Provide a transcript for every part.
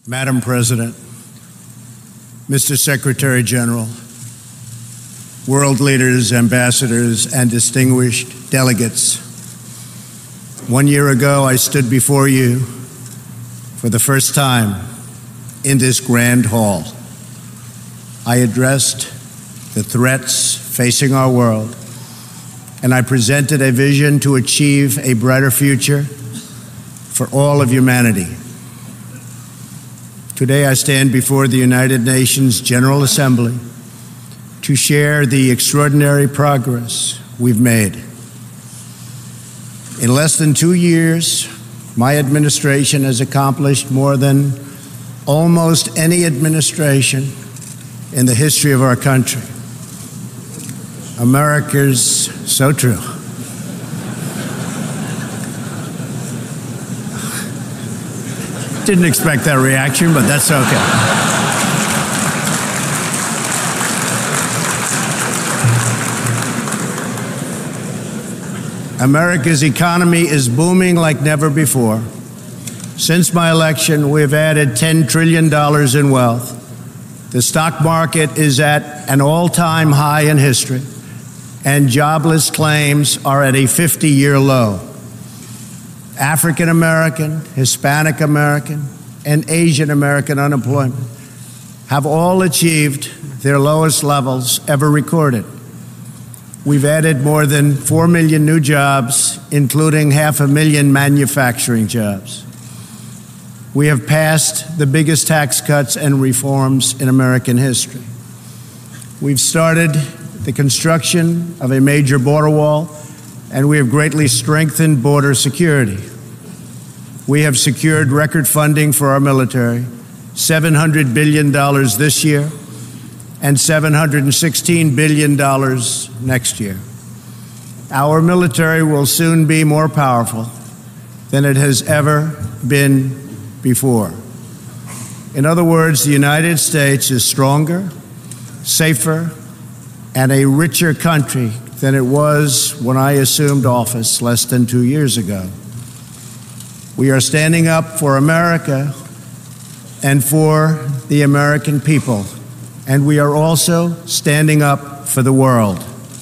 Madam President, Mr. Secretary General, world leaders, ambassadors, and distinguished delegates, 1 year ago I stood before you for the first time in this grand hall. I addressed the threats facing our world, and I presented a vision to achieve a brighter future for all of humanity. Today I stand before the United Nations General Assembly to share the extraordinary progress we've made. In less than 2 years, my administration has accomplished more than almost any administration in the history of our country. America's so true. Didn't expect that reaction, but that's okay. America's economy is booming like never before. Since my election, we have added $10 trillion in wealth. The stock market is at an all-time high in history, and jobless claims are at a 50-year low. African American, Hispanic American, and Asian American unemployment have all achieved their lowest levels ever recorded. We've added more than 4 million new jobs, including 500,000 manufacturing jobs. We have passed the biggest tax cuts and reforms in American history. We've started the construction of a major border wall, and we have greatly strengthened border security. We have secured record funding for our military, $700 billion this year, and $716 billion next year. Our military will soon be more powerful than it has ever been before. In other words, the United States is stronger, safer, and a richer country than it was when I assumed office less than 2 years ago. We are standing up for America and for the American people, and we are also standing up for the world.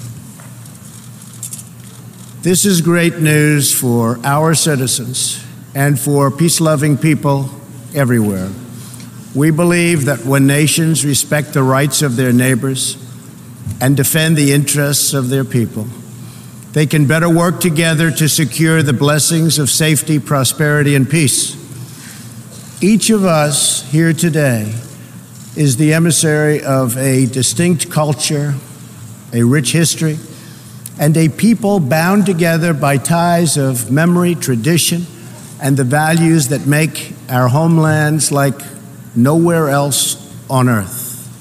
This is great news for our citizens and for peace-loving people everywhere. We believe that when nations respect the rights of their neighbors and defend the interests of their people, they can better work together to secure the blessings of safety, prosperity, and peace. Each of us here today is the emissary of a distinct culture, a rich history, and a people bound together by ties of memory, tradition, and the values that make our homelands like nowhere else on earth.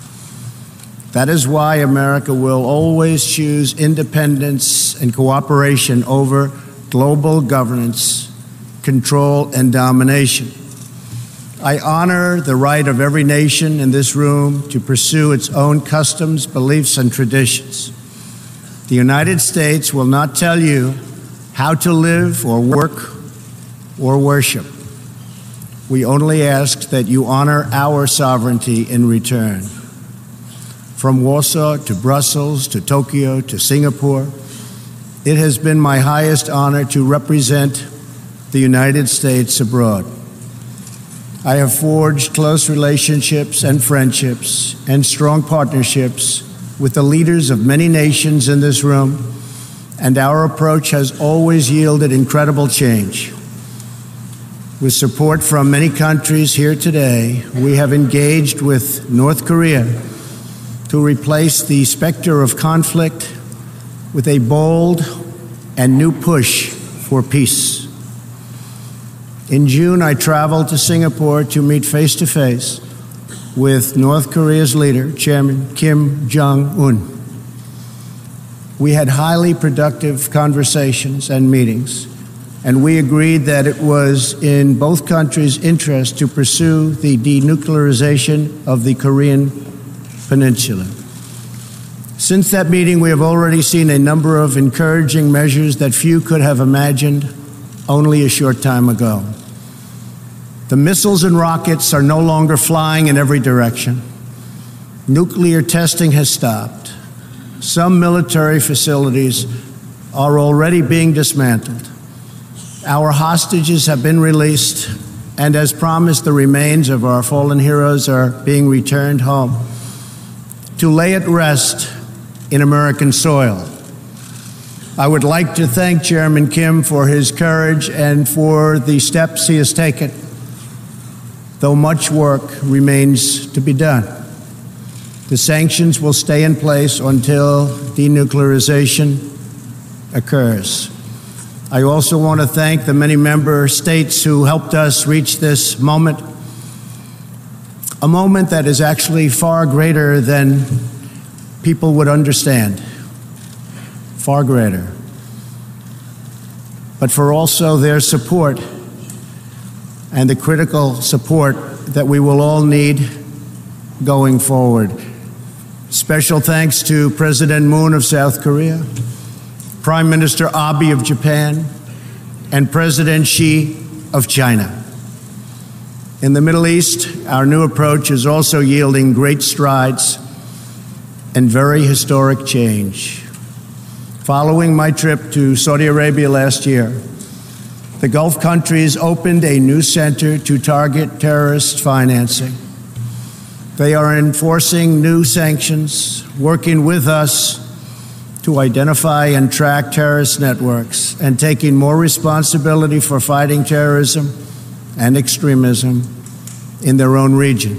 That is why America will always choose independence and cooperation over global governance, control, and domination. I honor the right of every nation in this room to pursue its own customs, beliefs, and traditions. The United States will not tell you how to live or work or worship. We only ask that you honor our sovereignty in return. From Warsaw to Brussels to Tokyo to Singapore, it has been my highest honor to represent the United States abroad. I have forged close relationships and friendships and strong partnerships with the leaders of many nations in this room, and our approach has always yielded incredible change. With support from many countries here today, we have engaged with North Korea to replace the specter of conflict with a bold and new push for peace. In June, I traveled to Singapore to meet face-to-face with North Korea's leader, Chairman Kim Jong-un. We had highly productive conversations and meetings, and we agreed that it was in both countries' interest to pursue the denuclearization of the Korean Peninsula. Since that meeting, we have already seen a number of encouraging measures that few could have imagined only a short time ago. The missiles and rockets are no longer flying in every direction. Nuclear testing has stopped. Some military facilities are already being dismantled. Our hostages have been released, and as promised, the remains of our fallen heroes are being returned home to lay at rest in American soil. I would like to thank Chairman Kim for his courage and for the steps he has taken, though much work remains to be done. The sanctions will stay in place until denuclearization occurs. I also want to thank the many member states who helped us reach this moment, a moment that is actually far greater than people would understand, far greater, but for also their support and the critical support that we will all need going forward. Special thanks to President Moon of South Korea, Prime Minister Abe of Japan, and President Xi of China. In the Middle East, our new approach is also yielding great strides and very historic change. Following my trip to Saudi Arabia last year, the Gulf countries opened a new center to target terrorist financing. They are enforcing new sanctions, working with us to identify and track terrorist networks, and taking more responsibility for fighting terrorism and extremism in their own region.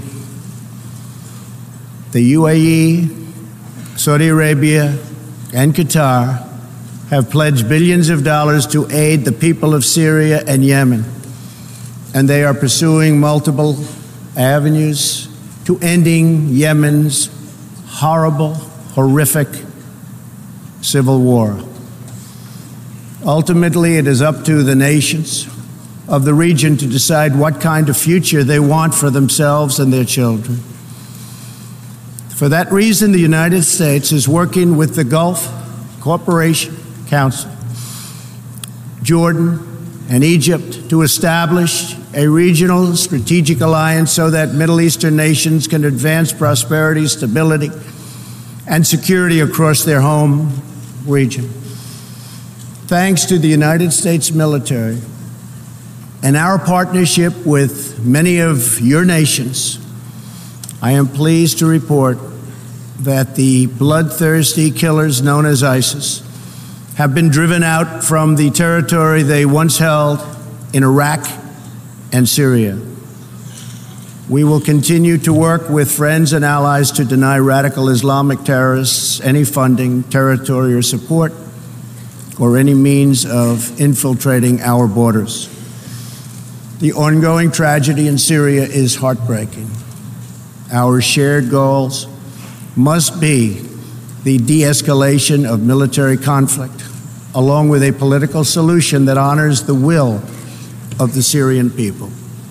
The UAE, Saudi Arabia, and Qatar have pledged billions of dollars to aid the people of Syria and Yemen, and they are pursuing multiple avenues to ending Yemen's horrible, horrific civil war. Ultimately, it is up to the nations of the region to decide what kind of future they want for themselves and their children. For that reason, the United States is working with the Gulf Cooperation Council, Jordan, and Egypt to establish a regional strategic alliance so that Middle Eastern nations can advance prosperity, stability, and security across their home region. Thanks to the United States military and our partnership with many of your nations, I am pleased to report that the bloodthirsty killers known as ISIS have been driven out from the territory they once held in Iraq and Syria. We will continue to work with friends and allies to deny radical Islamic terrorists any funding, territory, or support, or any means of infiltrating our borders. The ongoing tragedy in Syria is heartbreaking. Our shared goals must be the de-escalation of military conflict, along with a political solution that honors the will of the Syrian people.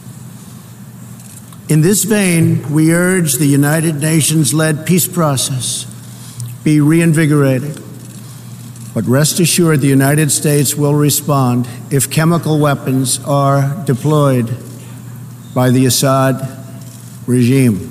In this vein, we urge the United Nations-led peace process be reinvigorated. But rest assured, the United States will respond if chemical weapons are deployed by the Assad regime.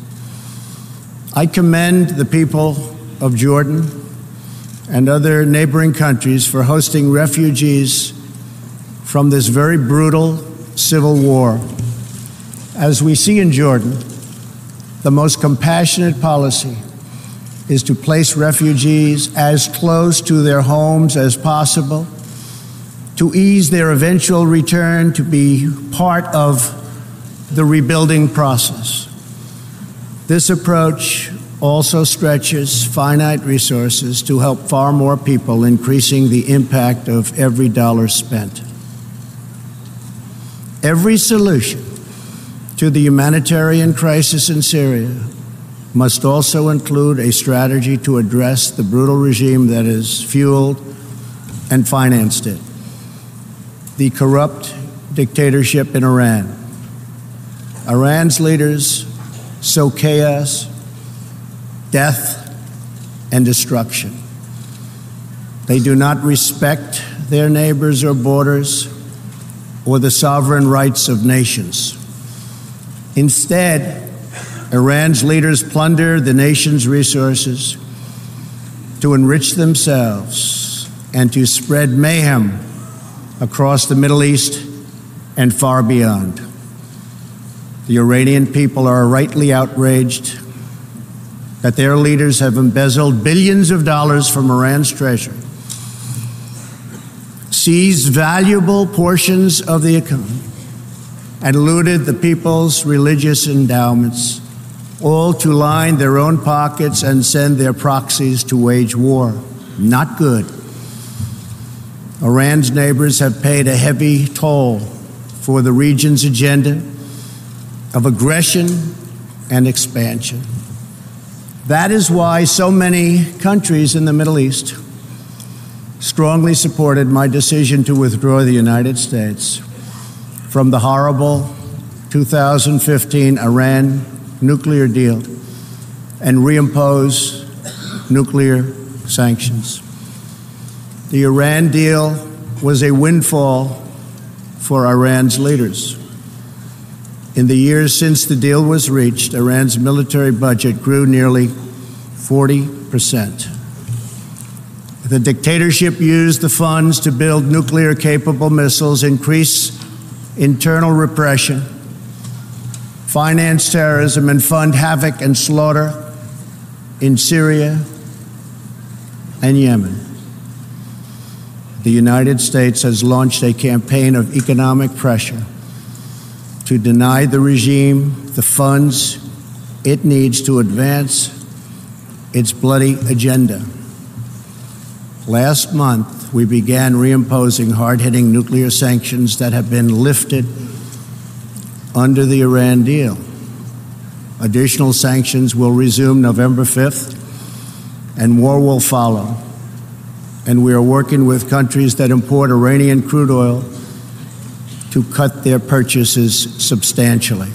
I commend the people of Jordan and other neighboring countries for hosting refugees from this very brutal civil war. As we see in Jordan, the most compassionate policy is to place refugees as close to their homes as possible, to ease their eventual return to be part of the rebuilding process. This approach also stretches finite resources to help far more people, increasing the impact of every dollar spent. Every solution to the humanitarian crisis in Syria must also include a strategy to address the brutal regime that has fueled and financed it, the corrupt dictatorship in Iran. Iran's leaders sow chaos, death, and destruction. They do not respect their neighbors or borders or the sovereign rights of nations. Instead, Iran's leaders plunder the nation's resources to enrich themselves and to spread mayhem across the Middle East and far beyond. The Iranian people are rightly outraged that their leaders have embezzled billions of dollars from Iran's treasury, seized valuable portions of the economy, and looted the people's religious endowments, all to line their own pockets and send their proxies to wage war. Not good. Iran's neighbors have paid a heavy toll for the region's agenda of aggression and expansion. That is why so many countries in the Middle East strongly supported my decision to withdraw the United States from the horrible 2015 Iran nuclear deal and reimpose nuclear sanctions. The Iran deal was a windfall for Iran's leaders. In the years since the deal was reached, Iran's military budget grew nearly 40%. The dictatorship used the funds to build nuclear-capable missiles, increase internal repression, finance terrorism, and fund havoc and slaughter in Syria and Yemen. The United States has launched a campaign of economic pressure to deny the regime the funds it needs to advance its bloody agenda. Last month, we began reimposing hard-hitting nuclear sanctions that have been lifted under the Iran deal. Additional sanctions will resume November 5th, and more will follow. And we are working with countries that import Iranian crude oil to cut their purchases substantially.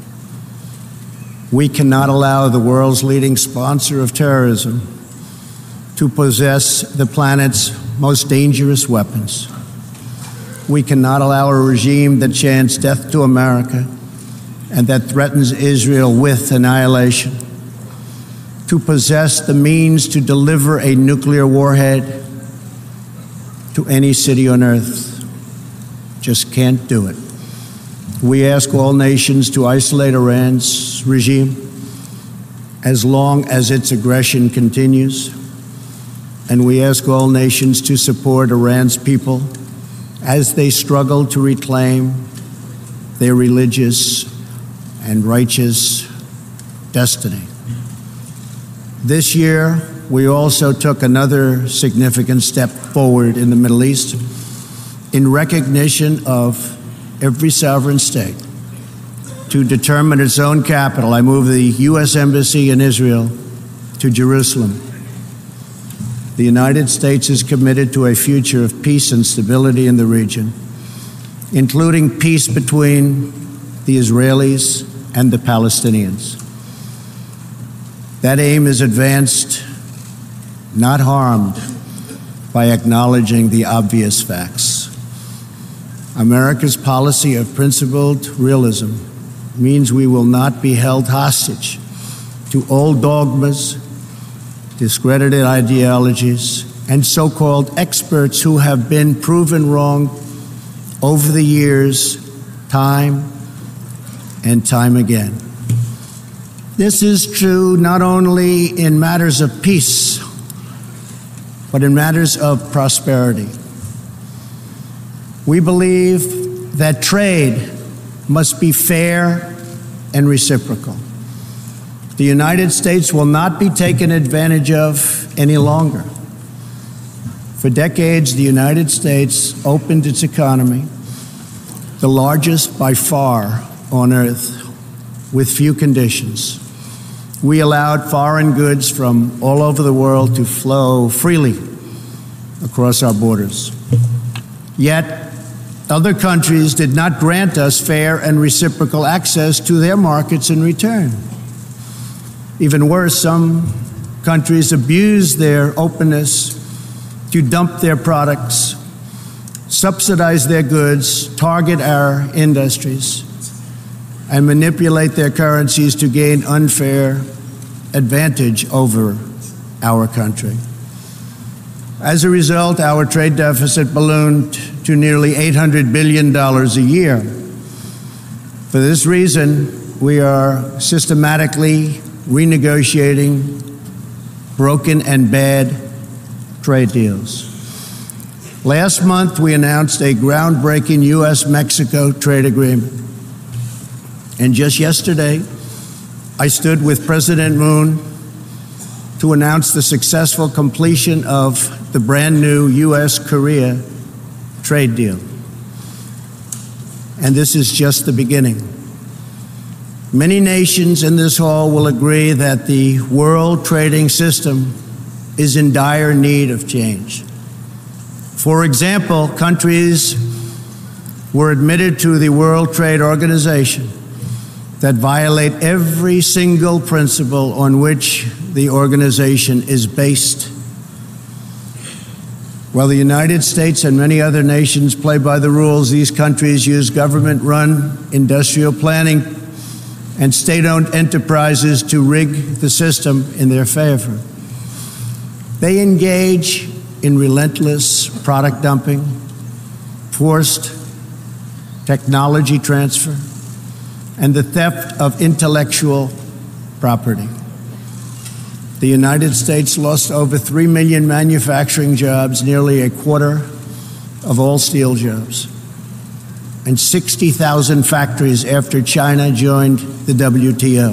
We cannot allow the world's leading sponsor of terrorism to possess the planet's most dangerous weapons. We cannot allow a regime that chants death to America and that threatens Israel with annihilation to possess the means to deliver a nuclear warhead to any city on earth. Just can't do it. We ask all nations to isolate Iran's regime as long as its aggression continues. And we ask all nations to support Iran's people as they struggle to reclaim their religious and righteous destiny. This year, we also took another significant step forward in the Middle East in recognition of every sovereign state to determine its own capital. I moved the U.S. Embassy in Israel to Jerusalem. The United States is committed to a future of peace and stability in the region, including peace between the Israelis and the Palestinians. That aim is advanced, not harmed, by acknowledging the obvious facts. America's policy of principled realism means we will not be held hostage to old dogmas, discredited ideologies, and so-called experts who have been proven wrong over the years, time and time again. This is true not only in matters of peace, but in matters of prosperity. We believe that trade must be fair and reciprocal. The United States will not be taken advantage of any longer. For decades, the United States opened its economy, the largest by far on earth, with few conditions. We allowed foreign goods from all over the world to flow freely across our borders. Yet, other countries did not grant us fair and reciprocal access to their markets in return. Even worse, some countries abused their openness to dump their products, subsidize their goods, target our industries, and manipulate their currencies to gain unfair advantage over our country. As a result, our trade deficit ballooned to nearly $800 billion a year. For this reason, we are systematically renegotiating broken and bad trade deals. Last month, we announced a groundbreaking U.S.-Mexico trade agreement. And just yesterday, I stood with President Moon to announce the successful completion of the brand new U.S.-Korea trade deal. And this is just the beginning. Many nations in this hall will agree that the world trading system is in dire need of change. For example, countries were admitted to the World Trade Organization that violate every single principle on which the organization is based. While the United States and many other nations play by the rules, these countries use government-run industrial planning and state-owned enterprises to rig the system in their favor. They engage in relentless product dumping, forced technology transfer, and the theft of intellectual property. The United States lost over 3 million manufacturing jobs, nearly a quarter of all steel jobs, and 60,000 factories after China joined the WTO.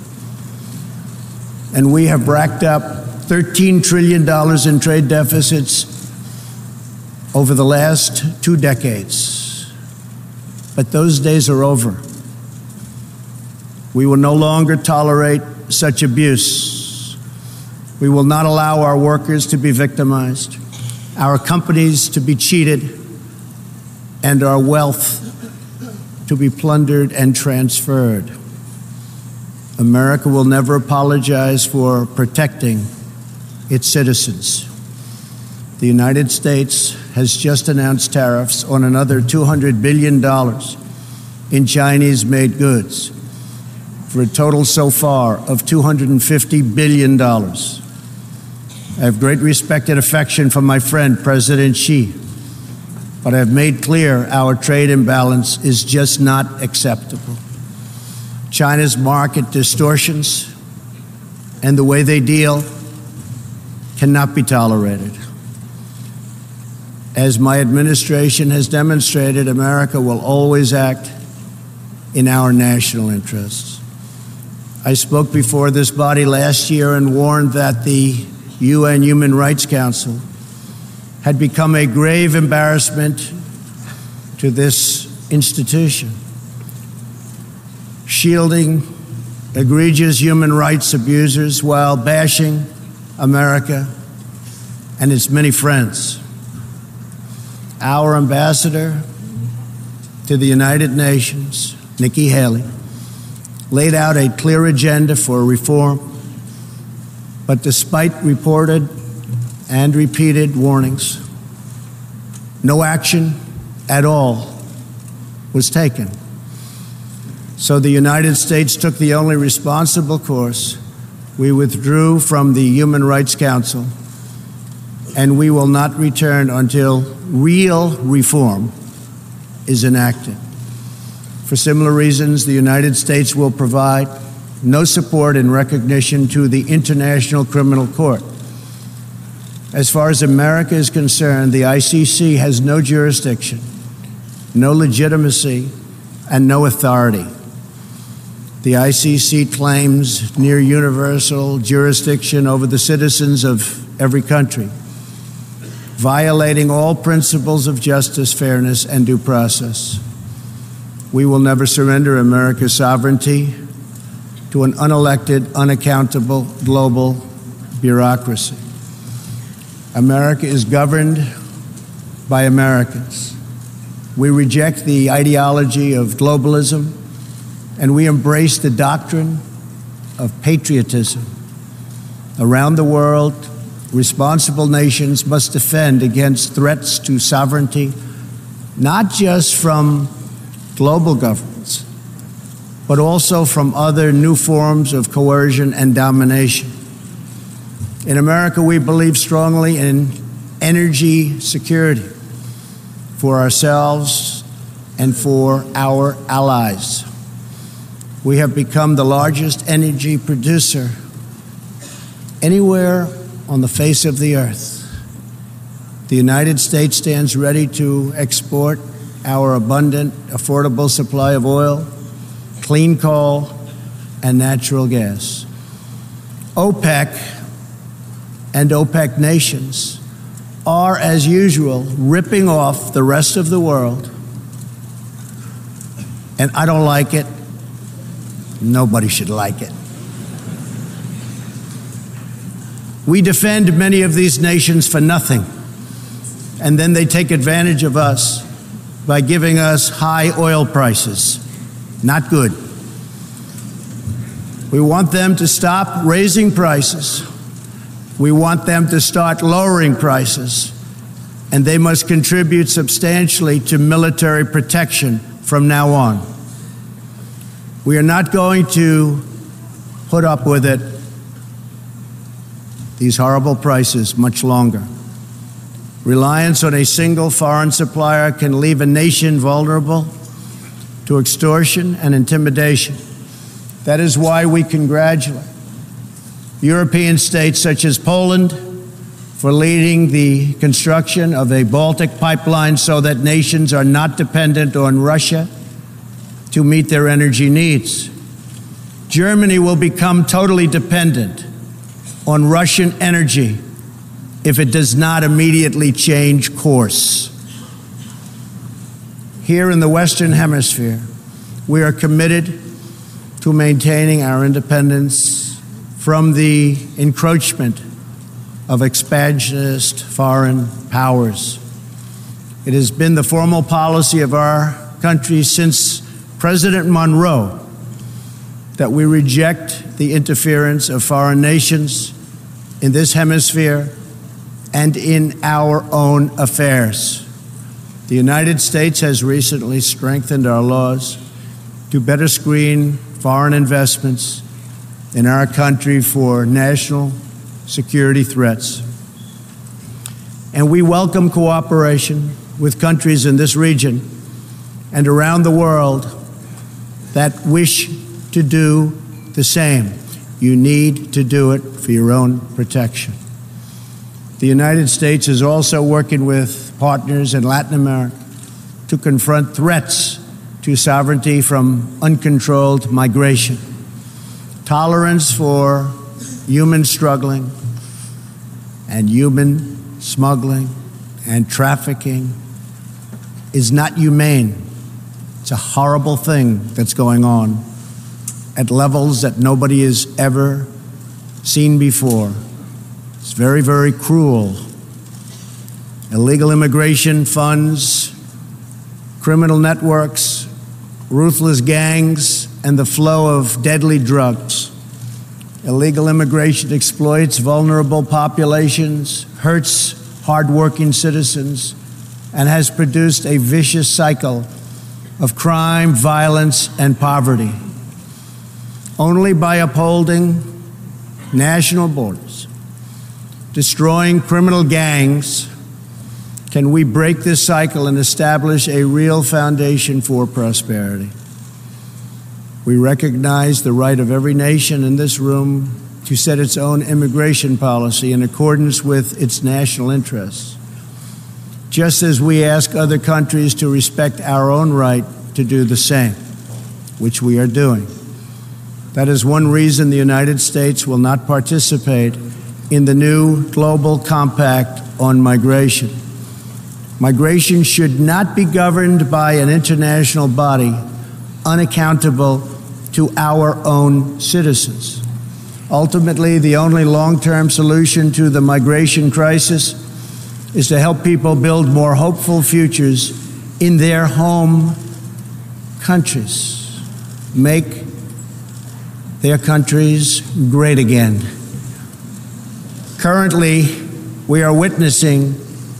And we have racked up $13 trillion in trade deficits over the last 2 decades. But those days are over. We will no longer tolerate such abuse. We will not allow our workers to be victimized, our companies to be cheated, and our wealth to be plundered and transferred. America will never apologize for protecting its citizens. The United States has just announced tariffs on another $200 billion in Chinese-made goods, for a total so far of $250 billion. I have great respect and affection for my friend, President Xi, but I have made clear our trade imbalance is just not acceptable. China's market distortions and the way they deal cannot be tolerated. As my administration has demonstrated, America will always act in our national interests. I spoke before this body last year and warned that the UN Human Rights Council had become a grave embarrassment to this institution, shielding egregious human rights abusers while bashing America and its many friends. Our ambassador to the United Nations, Nikki Haley, laid out a clear agenda for reform, but despite reported and repeated warnings, no action at all was taken. So the United States took the only responsible course. We withdrew from the Human Rights Council, and we will not return until real reform is enacted. For similar reasons, the United States will provide no support in recognition to the International Criminal Court. As far as America is concerned, the ICC has no jurisdiction, no legitimacy, and no authority. The ICC claims near universal jurisdiction over the citizens of every country, violating all principles of justice, fairness, and due process. We will never surrender America's sovereignty to an unelected, unaccountable global bureaucracy. America is governed by Americans. We reject the ideology of globalism, and we embrace the doctrine of patriotism. Around the world, responsible nations must defend against threats to sovereignty, not just from global governments, but also from other new forms of coercion and domination. In America, we believe strongly in energy security for ourselves and for our allies. We have become the largest energy producer anywhere on the face of the earth. The United States stands ready to export our abundant, affordable supply of oil, clean coal, and natural gas. OPEC and OPEC nations are, as usual, ripping off the rest of the world. And I don't like it. Nobody should like it. We defend many of these nations for nothing, and then they take advantage of us by giving us high oil prices. Not good. We want them to stop raising prices. We want them to start lowering prices, and they must contribute substantially to military protection from now on. We are not going to put up with it, these horrible prices, much longer. Reliance on a single foreign supplier can leave a nation vulnerable to extortion and intimidation. That is why we congratulate European states such as Poland for leading the construction of a Baltic pipeline so that nations are not dependent on Russia to meet their energy needs. Germany will become totally dependent on Russian energy if it does not immediately change course. Here in the Western Hemisphere, we are committed to maintaining our independence from the encroachment of expansionist foreign powers. It has been the formal policy of our country since President Monroe that we reject the interference of foreign nations in this hemisphere and in our own affairs. The United States has recently strengthened our laws to better screen foreign investments in our country for national security threats. And we welcome cooperation with countries in this region and around the world that wish to do the same. You need to do it for your own protection. The United States is also working with partners in Latin America to confront threats to sovereignty from uncontrolled migration. Tolerance for human struggling and human smuggling and trafficking is not humane. It's a horrible thing that's going on at levels that nobody has ever seen before. It's very, very cruel. Illegal immigration funds criminal networks, ruthless gangs, and the flow of deadly drugs. Illegal immigration exploits vulnerable populations, hurts hardworking citizens, and has produced a vicious cycle of crime, violence, and poverty. Only by upholding national borders, destroying criminal gangs, can we break this cycle and establish a real foundation for prosperity. We recognize the right of every nation in this room to set its own immigration policy in accordance with its national interests, just as we ask other countries to respect our own right to do the same, which we are doing. That is one reason the United States will not participate in the new Global Compact on Migration. Migration should not be governed by an international body unaccountable to our own citizens. Ultimately, the only long-term solution to the migration crisis is to help people build more hopeful futures in their home countries. Make their countries great again. Currently, we are witnessing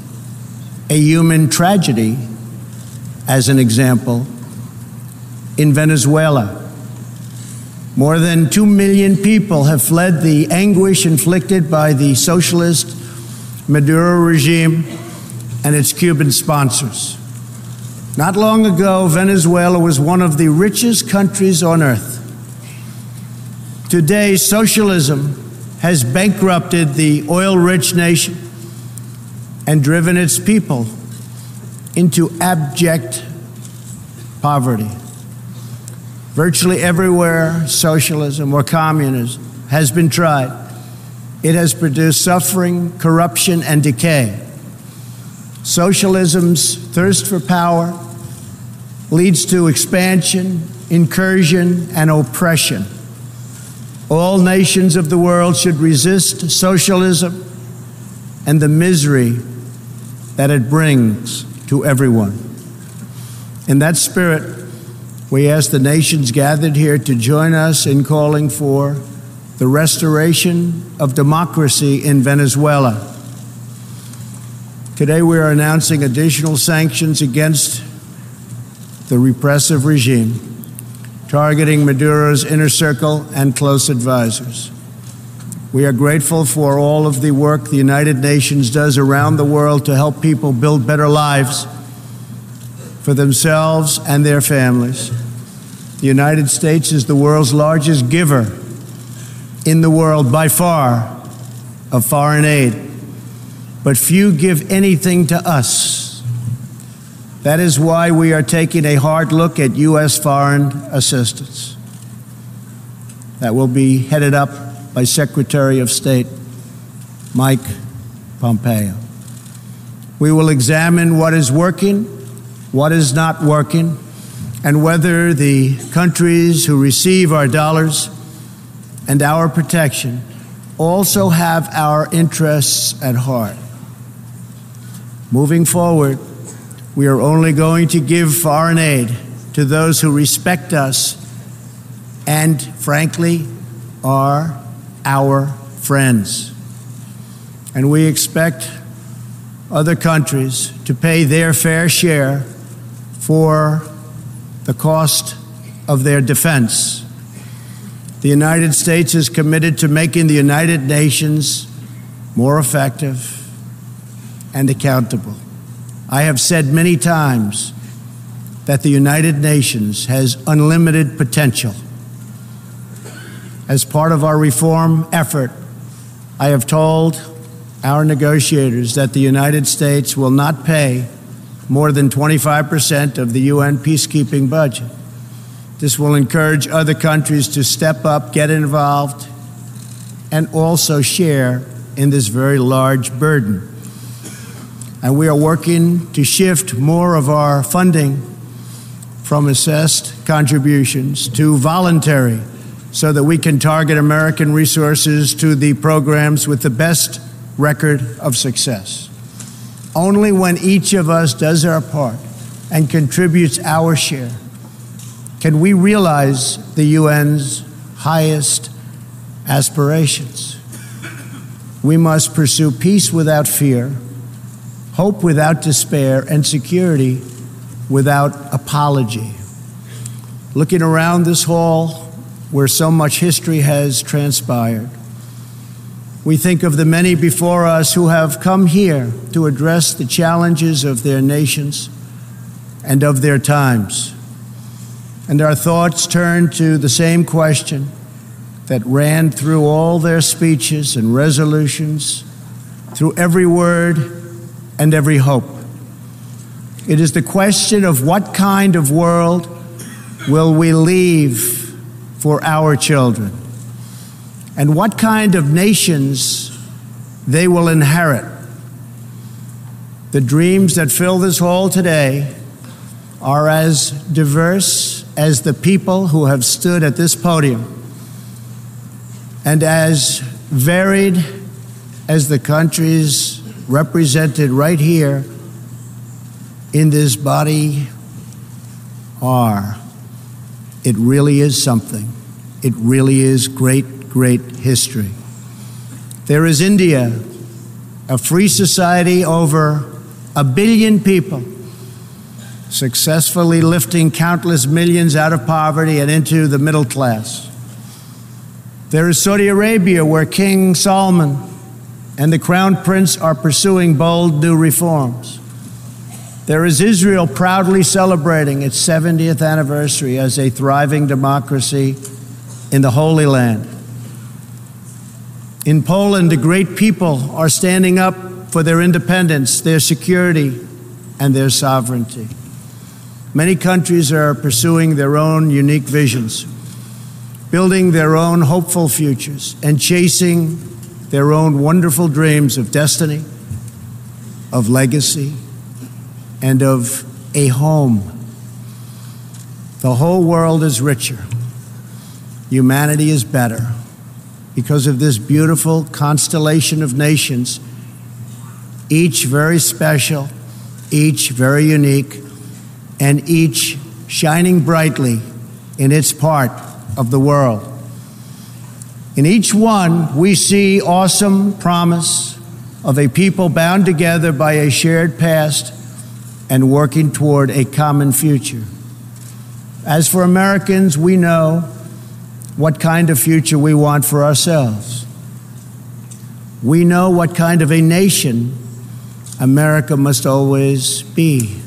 a human tragedy, as an example, in Venezuela. More than 2 million people have fled the anguish inflicted by the socialist Maduro regime and its Cuban sponsors. Not long ago, Venezuela was one of the richest countries on earth. Today, socialism has bankrupted the oil-rich nation and driven its people into abject poverty. Virtually everywhere socialism or communism has been tried, it has produced suffering, corruption, and decay. Socialism's thirst for power leads to expansion, incursion, and oppression. All nations of the world should resist socialism and the misery that it brings to everyone. In that spirit, we ask the nations gathered here to join us in calling for the restoration of democracy in Venezuela. Today we are announcing additional sanctions against the repressive regime, targeting Maduro's inner circle and close advisors. We are grateful for all of the work the United Nations does around the world to help people build better lives for themselves and their families. The United States is the world's largest giver in the world by far of foreign aid, but few give anything to us. That is why we are taking a hard look at U.S. foreign assistance. That will be headed up by Secretary of State Mike Pompeo. We will examine what is working, what is not working, and whether the countries who receive our dollars and our protection also have our interests at heart. Moving forward, we are only going to give foreign aid to those who respect us and, frankly, are our friends. And we expect other countries to pay their fair share for the cost of their defense. The United States is committed to making the United Nations more effective and accountable. I have said many times that the United Nations has unlimited potential. As part of our reform effort, I have told our negotiators that the United States will not pay more than 25% of the UN peacekeeping budget. This will encourage other countries to step up, get involved, and also share in this very large burden. And we are working to shift more of our funding from assessed contributions to voluntary, so that we can target American resources to the programs with the best record of success. Only when each of us does our part and contributes our share can we realize the UN's highest aspirations. We must pursue peace without fear, hope without despair, and security without apology. Looking around this hall, where so much history has transpired, we think of the many before us who have come here to address the challenges of their nations and of their times. And our thoughts turn to the same question that ran through all their speeches and resolutions, through every word and every hope. It is the question of what kind of world will we leave for our children, and what kind of nations they will inherit. The dreams that fill this hall today are as diverse as the people who have stood at this podium, and as varied as the countries represented right here in this body are. It really is something. It really is great, great history. There is India, a free society, over 1 billion people, successfully lifting countless millions out of poverty and into the middle class. There is Saudi Arabia, where King Salman and the Crown Prince are pursuing bold new reforms. There is Israel, proudly celebrating its 70th anniversary as a thriving democracy in the Holy Land. In Poland, the great people are standing up for their independence, their security, and their sovereignty. Many countries are pursuing their own unique visions, building their own hopeful futures, and chasing their own wonderful dreams of destiny, of legacy, and of a home. The whole world is richer. Humanity is better because of this beautiful constellation of nations, each very special, each very unique, and each shining brightly in its part of the world. In each one, we see awesome promise of a people bound together by a shared past and working toward a common future. As for Americans, we know what kind of future we want for ourselves. We know what kind of a nation America must always be.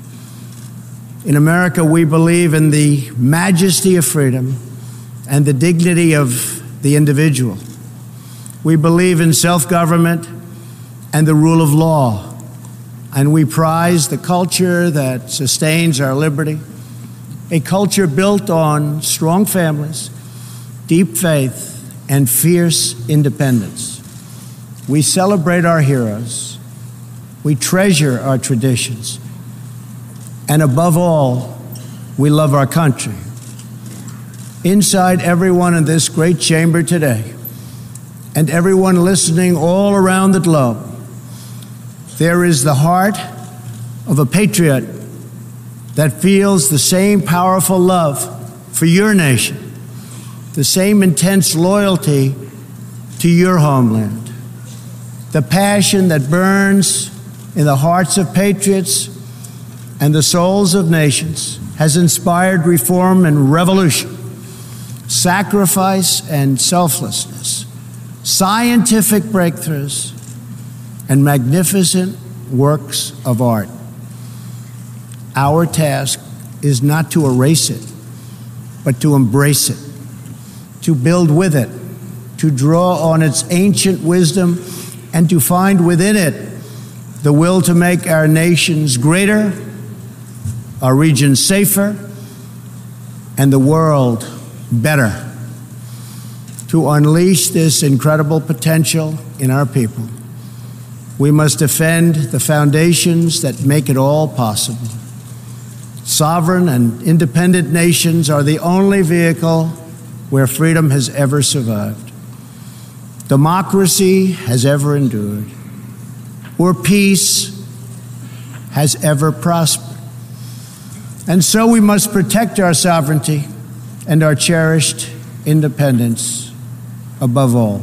In America, we believe in the majesty of freedom and the dignity of the individual. We believe in self-government and the rule of law. And we prize the culture that sustains our liberty, a culture built on strong families, deep faith, and fierce independence. We celebrate our heroes. We treasure our traditions. And above all, we love our country. Inside everyone in this great chamber today, and everyone listening all around the globe, there is the heart of a patriot that feels the same powerful love for your nation, the same intense loyalty to your homeland. The passion that burns in the hearts of patriots and the souls of nations has inspired reform and revolution, sacrifice and selflessness, scientific breakthroughs, and magnificent works of art. Our task is not to erase it, but to embrace it, to build with it, to draw on its ancient wisdom, and to find within it the will to make our nations greater, our region safer, and the world better, to unleash this incredible potential in our people. We must defend the foundations that make it all possible. Sovereign and independent nations are the only vehicle where freedom has ever survived, democracy has ever endured, or peace has ever prospered. And so we must protect our sovereignty and our cherished independence above all.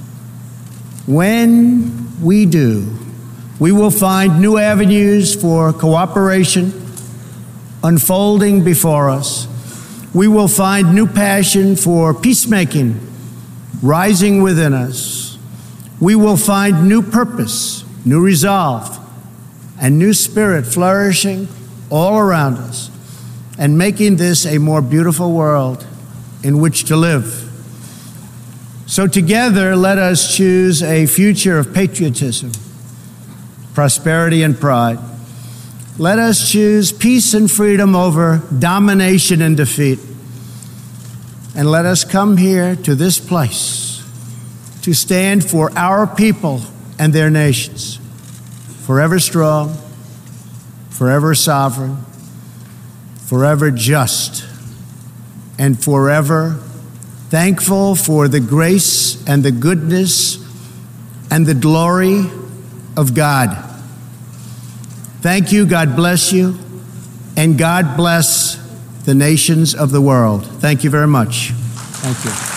When we do, we will find new avenues for cooperation unfolding before us. We will find new passion for peacemaking rising within us. We will find new purpose, new resolve, and new spirit flourishing all around us and making this a more beautiful world in which to live. So together, let us choose a future of patriotism, prosperity, and pride. Let us choose peace and freedom over domination and defeat. And let us come here to this place to stand for our people and their nations, forever strong, forever sovereign, forever just, and forever thankful for the grace and the goodness and the glory of God. Thank you, God bless you, and God bless the nations of the world. Thank you very much. Thank you.